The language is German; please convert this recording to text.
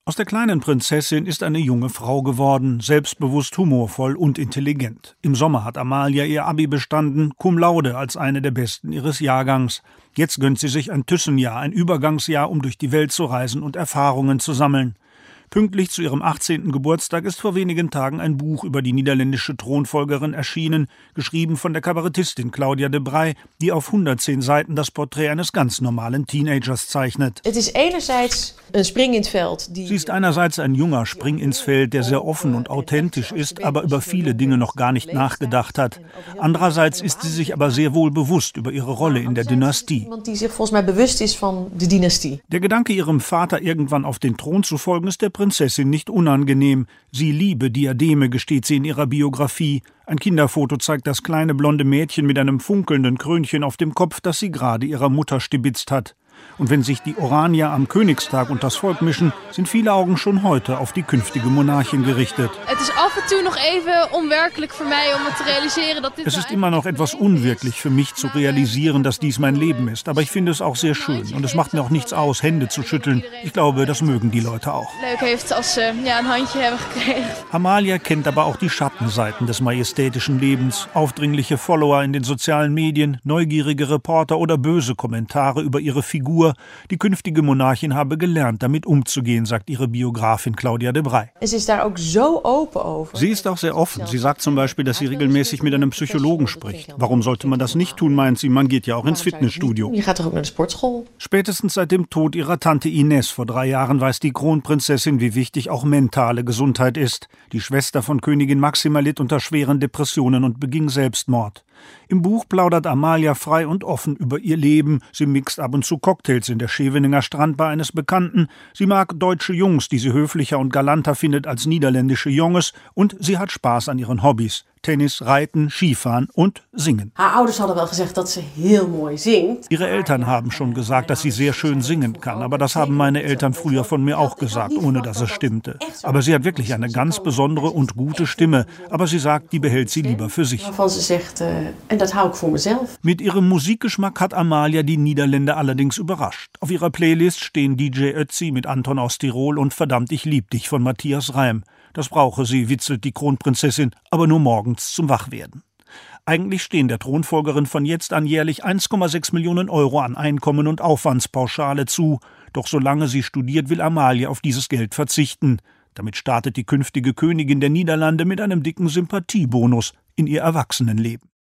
Aus der kleinen Prinzessin ist eine junge Frau geworden, selbstbewusst, humorvoll und intelligent. Im Sommer hat Amalia ihr Abi bestanden, cum laude als eine der Besten ihres Jahrgangs. Jetzt gönnt sie sich ein Thyssen-Jahr, ein Übergangsjahr, um durch die Welt zu reisen und Erfahrungen zu sammeln. Pünktlich zu ihrem 18. Geburtstag ist vor wenigen Tagen ein Buch über die niederländische Thronfolgerin erschienen, geschrieben von der Kabarettistin Claudia de Breij, die auf 110 Seiten das Porträt eines ganz normalen Teenagers zeichnet. Sie ist einerseits ein junger Spring ins Feld, der sehr offen und authentisch ist, aber über viele Dinge noch gar nicht nachgedacht hat. Andererseits ist sie sich aber sehr wohl bewusst über ihre Rolle in der Dynastie. Der Gedanke, ihrem Vater irgendwann auf den Thron zu folgen, ist der Prinzessin nicht unangenehm. Sie liebe Diademe, gesteht sie in ihrer Biografie. Ein Kinderfoto zeigt das kleine blonde Mädchen mit einem funkelnden Krönchen auf dem Kopf, das sie gerade ihrer Mutter stibitzt hat. Und wenn sich die Oranier am Königstag und das Volk mischen, sind viele Augen schon heute auf die künftige Monarchin gerichtet. Es ist immer noch etwas unwirklich für mich zu realisieren, dass dies mein Leben ist. Aber ich finde es auch sehr schön. Und es macht mir auch nichts aus, Hände zu schütteln. Ich glaube, das mögen die Leute auch. Amalia kennt aber auch die Schattenseiten des majestätischen Lebens. Aufdringliche Follower in den sozialen Medien, neugierige Reporter oder böse Kommentare über ihre Figur. Die künftige Monarchin habe gelernt, damit umzugehen, sagt ihre Biografin Claudia de Breij. Sie ist auch sehr offen. Sie sagt zum Beispiel, dass sie regelmäßig mit einem Psychologen spricht. Warum sollte man das nicht tun, meint sie? Man geht ja auch ins Fitnessstudio. Spätestens seit dem Tod ihrer Tante Ines vor 3 Jahren weiß die Kronprinzessin, wie wichtig auch mentale Gesundheit ist. Die Schwester von Königin Máxima litt unter schweren Depressionen und beging Selbstmord. Im Buch plaudert Amalia frei und offen über ihr Leben. Sie mixt ab und zu Cocktails in der Scheveninger Strandbar eines Bekannten. Sie mag deutsche Jungs, die sie höflicher und galanter findet als niederländische Jonges. Und sie hat Spaß an ihren Hobbys. Tennis, Reiten, Skifahren und Singen. Ihre Eltern haben schon gesagt, dass sie sehr schön singen kann. Aber das haben meine Eltern früher von mir auch gesagt, ohne dass es stimmte. Aber sie hat wirklich eine ganz besondere und gute Stimme. Aber sie sagt, die behält sie lieber für sich. Mit ihrem Musikgeschmack hat Amalia die Niederländer allerdings überrascht. Auf ihrer Playlist stehen DJ Ötzi mit Anton aus Tirol und Verdammt, ich lieb dich von Matthias Reim. Das brauche sie, witzelt die Kronprinzessin, aber nur morgens zum Wachwerden. Eigentlich stehen der Thronfolgerin von jetzt an jährlich 1,6 Millionen Euro an Einkommen- und Aufwandspauschale zu. Doch solange sie studiert, will Amalia auf dieses Geld verzichten. Damit startet die künftige Königin der Niederlande mit einem dicken Sympathiebonus in ihr Erwachsenenleben.